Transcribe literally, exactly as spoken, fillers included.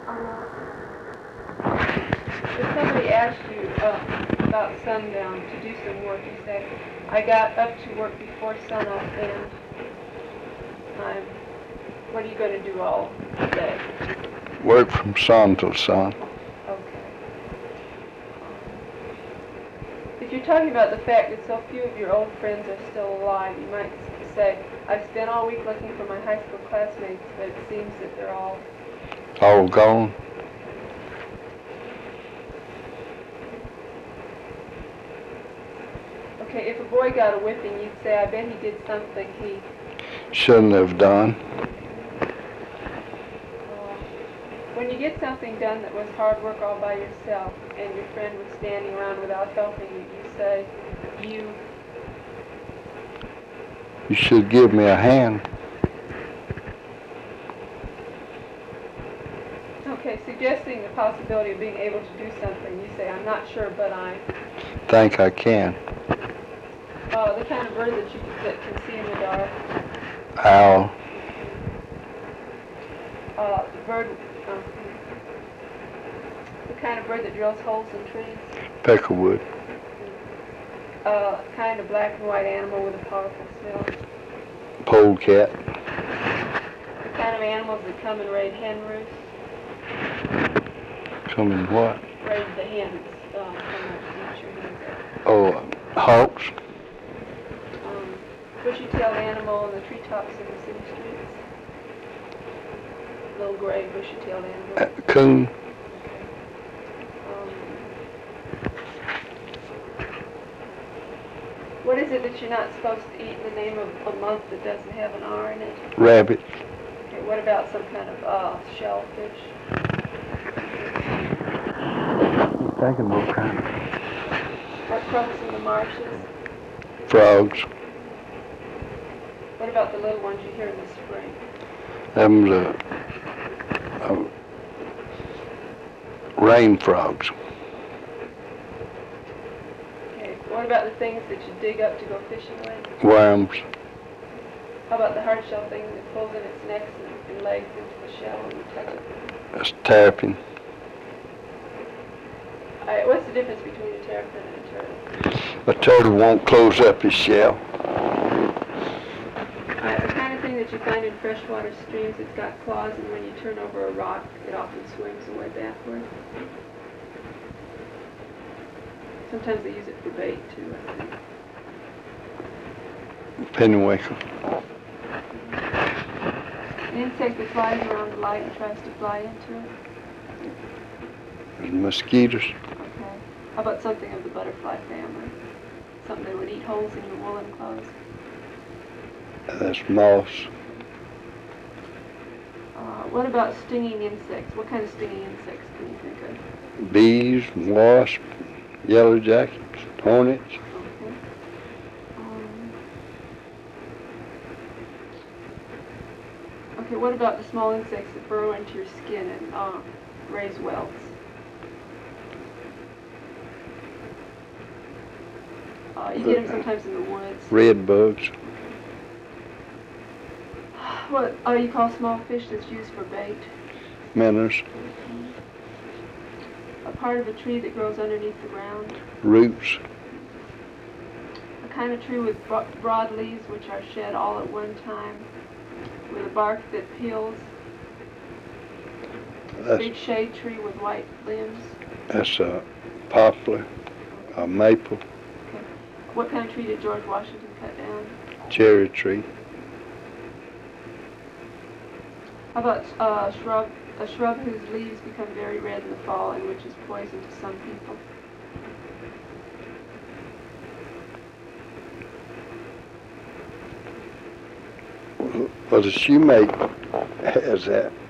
Uh, if somebody asked you uh, about sundown to do some work, you say, I got up to work before sunup, and I'm, what are you going to do all day? Work from sun till sun. Okay. If you're talking about the fact that so few of your old friends are still alive, you might say, I've spent all week looking for my high school classmates, but it seems that they're all... All gone. Okay, if a boy got a whipping, you'd say, I bet he did something he... Shouldn't have done. Uh, when you get something done that was hard work all by yourself, and your friend was standing around without helping you, you say, you... You should give me a hand. Okay, suggesting the possibility of being able to do something, you say, I'm not sure, but I... Think I can. Uh, the kind of bird that you that can see in the dark. Owl. Uh, the bird... Uh, the kind of bird that drills holes in trees. Peckerwood. Uh, kind of black and white animal with a powerful smell. Polecat. The kind of animals that come and raid hen roosts. Come in what? Raid the hens. Uh, come up to eat your hens up. Oh, hawks. Um, bushy-tailed animal in the treetops in the city streets. Little gray bushy-tailed animal. Uh, coon. Um, what is it that you're not supposed to eat in the name of a month that doesn't have an R in it? Rabbit. Okay, what about some kind of uh, shellfish? Thinking what kind? What croaks in the marshes? Frogs. What about the little ones you hear in the spring? Them's a, a rain frogs. Okay, what about the things that you dig up to go fishing with? Worms. How about the hard shell thing that pulls in its necks and, and legs into the shell when you touch it? That's terrapin. All right, what's the difference between a terrapin and a turtle? A turtle won't close up his shell. All right, the kind of thing that you find in freshwater streams, it's got claws, and when you turn over a rock, it often swims away backward. Sometimes they use it for bait, too, I think. Pennywinkle. An insect that flies around the light and tries to fly into it. There's mosquitoes. Okay. How about something of the butterfly family? Something that would eat holes in your woolen clothes. That's moss. Uh, what about stinging insects? What kind of stinging insects can you think of? Bees, wasps, yellow jackets, hornets. Okay. Um, okay, what about the small insects that burrow into your skin and uh, raise welts? Uh, you get them sometimes in the woods. Red bugs. What uh, you call small fish that's used for bait? Minnows. Mm-hmm. A part of a tree that grows underneath the ground. Roots. A kind of tree with bro broad leaves which are shed all at one time, with a bark that peels. A big shade tree with white limbs. That's a poplar, a maple. Okay. What kind of tree did George Washington cut down? Cherry tree. How about uh, shrub, a shrub whose leaves become very red in the fall and which is poison to some people? Well, the shoemake has that.